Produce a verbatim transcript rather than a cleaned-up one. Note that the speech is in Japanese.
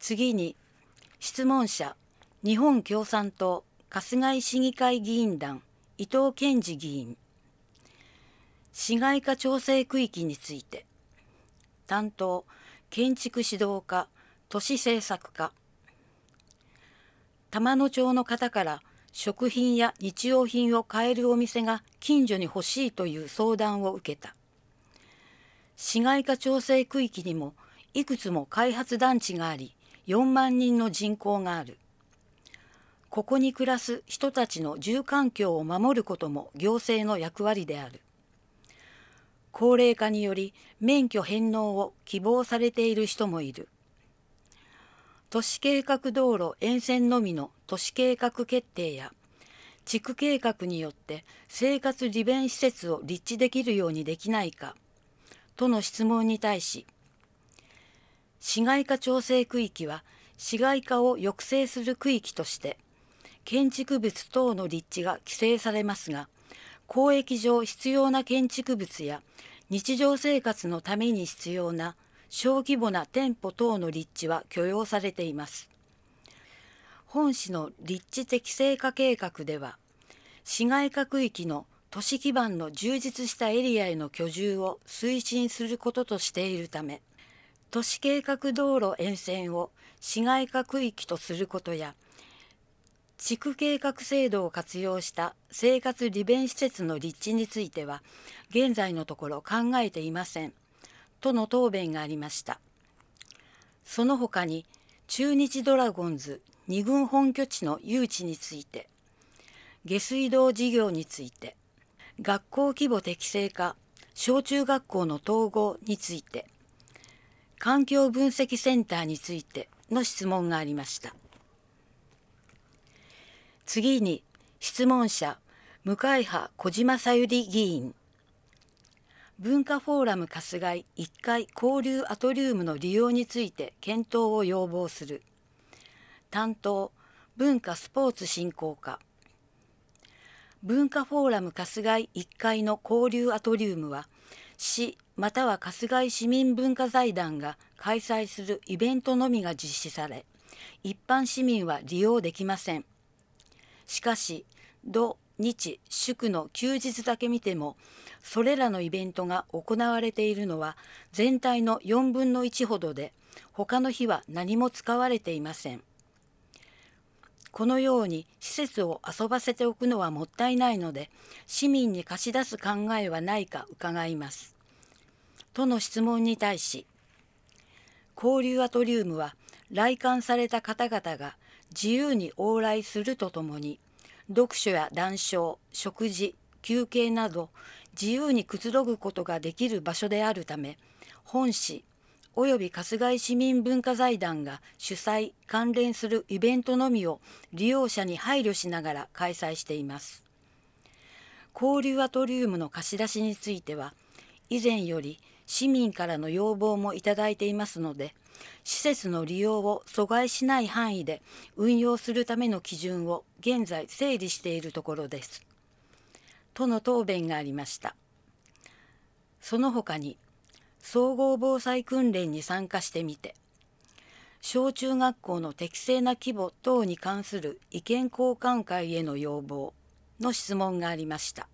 次に、質問者、日本共産党春日井市議会議員団伊藤健二議員。市街化調整区域について。担当、建築指導課、都市政策課。玉野町の方から食品や日用品を買えるお店が近所に欲しいという相談を受けた。市街化調整区域にもいくつも開発団地があり、よんまんにんの人口がある。ここに暮らす人たちの住環境を守ることも行政の役割である。高齢化により免許返納を希望されている人もいる。都市計画道路沿線のみの都市計画決定や地区計画によって生活利便施設を立地できるようにできないかとの質問に対し、市街化調整区域は市街化を抑制する区域として建築物等の立地が規制されますが、公益上必要な建築物や日常生活のために必要な小規模な店舗等の立地は許容されています。本市の立地適正化計画では、市街化区域の都市基盤の充実したエリアへの居住を推進することとしているため、都市計画道路沿線を市街化区域とすることや、地区計画制度を活用した生活利便施設の立地については、現在のところ考えていません、との答弁がありました。その他に、中日ドラゴンズに軍本拠地の誘致について、下水道事業について、学校規模適正化、小中学校の統合について、環境分析センターについての質問がありました。次に、質問者、向派小島さゆり議員。文化フォーラム春日井いっかい交流アトリウムの利用について検討を要望する。担当、文化スポーツ振興課。文化フォーラム春日井いっかいの交流アトリウムは、市または春日井市民文化財団が開催するイベントのみが実施され、一般市民は利用できません。しかし、土日祝の休日だけ見ても、それらのイベントが行われているのは全体のよんぶんのいちほどで、他の日は何も使われていません。このように施設を遊ばせておくのはもったいないので、市民に貸し出す考えはないか伺います。との質問に対し、交流アトリウムは来館された方々が自由に往来するとともに、読書や談笑、食事、休憩など自由にくつろぐことができる場所であるため、本市および春日井市民文化財団が主催・関連するイベントのみを利用者に配慮しながら開催しています。交流アトリウムの貸し出しについては、以前より市民からの要望もいただいていますので、施設の利用を阻害しない範囲で運用するための基準を現在整理しているところです。との答弁がありました。その他に、総合防災訓練に参加してみて、小中学校の適正な規模等に関する意見交換会への要望の質問がありました。